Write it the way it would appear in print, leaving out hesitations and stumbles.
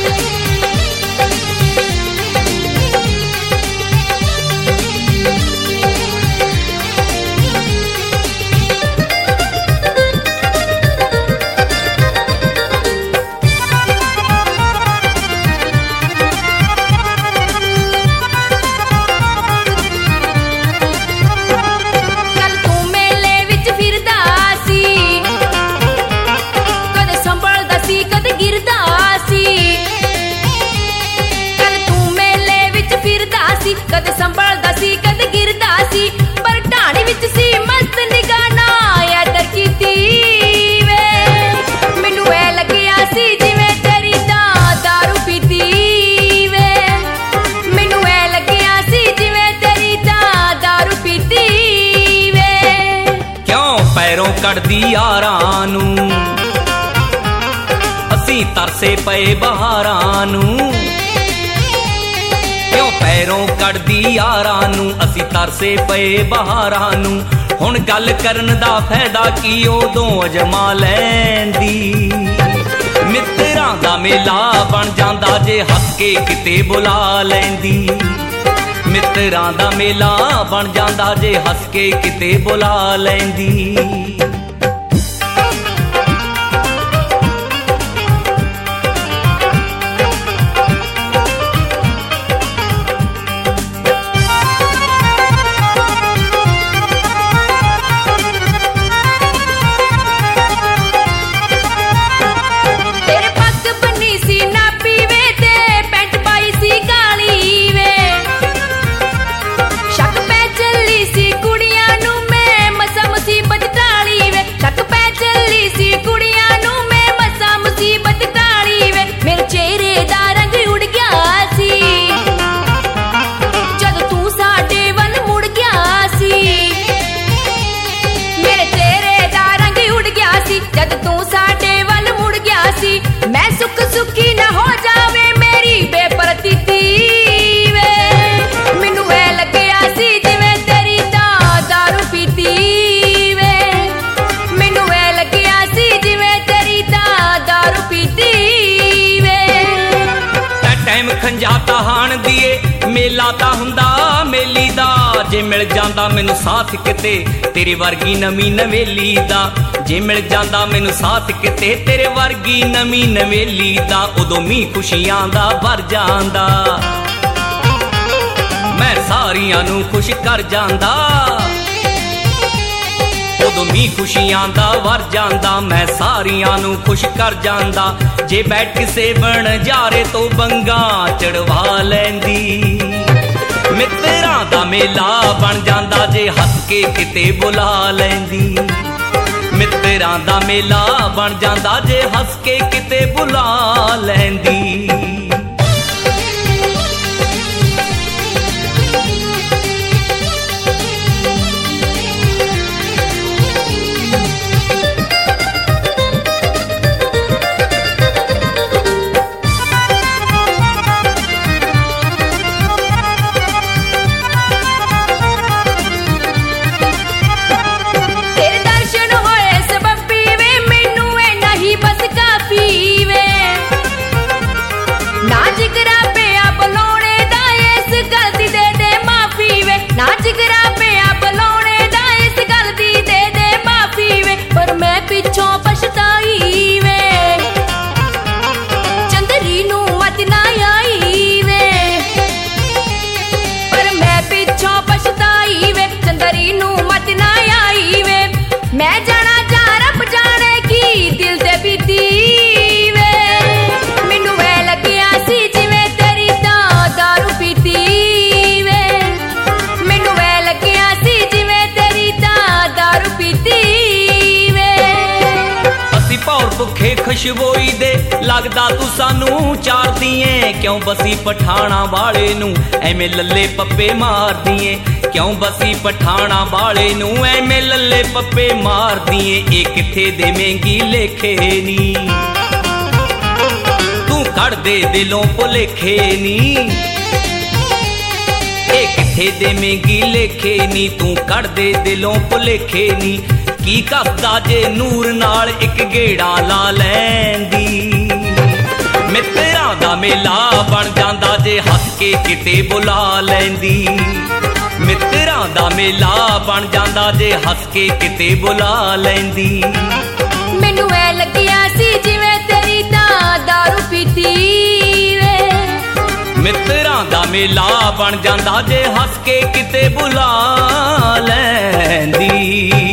कद संभलदा सी कद गिरदा सी पर ढाणी विच सी मस्त निगाह ना यादर कीती वे मैनू ऐ लग्या सी जिवें तेरी दारू पीती वे मैनू ऐ लग्या सी जिवें तेरी दारू पीती वे क्यों पैरों कड़दी यारां नूं असीं तरसे पए बहारां नूं क्यों पैरों कड़दी यारां नूं असीं तरसे पए बहारां नूं हुण गल करन दा फायदा की उदों अजमा लैंदी मित्रां दा मेला बन जांदा जे हੱਸ के किते बुला लैंदी मित्रां दा मेला बन जांदा जे हੱਸ के किते बुला लैंदी मैं सुख सुखी ना हो जावे मेरी बेपरतीती वे मैनू ऐ लग्या सी जिवें तेरी दारू पीती वे मैनू ऐ लग्या सी जिवें तेरी दारू पीती वे टाइम खंजाता हाण दिए मेला ता हुंदा मेली दा जे मिल जांदा मैनू साथ किते तेरे वर्गी नवी नवेली दा जे मिल जांदा मैनू साथ किते तेरे वर्गी नवी नवेली दा उदों मीं खुशियां दा भर जांदा मैं सारियां नू खुश कर जांदा उदों मीं खुशियां दा भर जांदा मैं सारियां नू खुश कर जांदा जे बैठ किसे बन जारे तो बंगा चढ़वा लैंदी मित्रां दा मेला बन जांदा जे हੱਸ के किते बुला लैंदी मित्रां दा मेला बन जांदा जे हੱਸ के किते बुला लैंदी भुखे खुशबोई दे लगदा तू सानू चार दिए क्यों बसी पठाणा वाले नू एवें लल्ले पप्पे मार दिए क्यों बसी पठाणा वाले नू एवें लल्ले पप्पे मार दिए ए किथे दे महंगी लेखे नी तू कड़ दे दिलों भुलेखे नी ए किथे दे महंगी लेखे नी तू कड़ दे दिलों भुलेखे नी की कसदा जे नूर नाल एक गेड़ा ला लैंदी मित्रां दा ਦਾ ਮੇਲਾ ਬਣ ਜਾਂਦਾ ਜੇ ਹੱਸ ਕੇ ਕਿਤੇ ਬੁਲਾ ਲੈਂਦੀ। ਮਿੱਤਰਾਂ ਦਾ ਮੇਲਾ ਬਣ ਜਾਂਦਾ ਜੇ ਹੱਸ ਕੇ ਕਿਤੇ ਬੁਲਾ ਲੈਂਦੀ। ਮੈਨੂੰ ਐ ਲੱਗਿਆ ਸੀ ਜਿਵੇਂ ਤੇਰੀ ਤਾਂ ਦਾਰੂ ਪੀਤੀ ਵੇ। ਮਿੱਤਰਾਂ ਦਾ ਮੇਲਾ ਬਣ ਜਾਂਦਾ ਜੇ ਹੱਸ ਕੇ ਕਿਤੇ ਬੁਲਾ ਲੈਂਦੀ।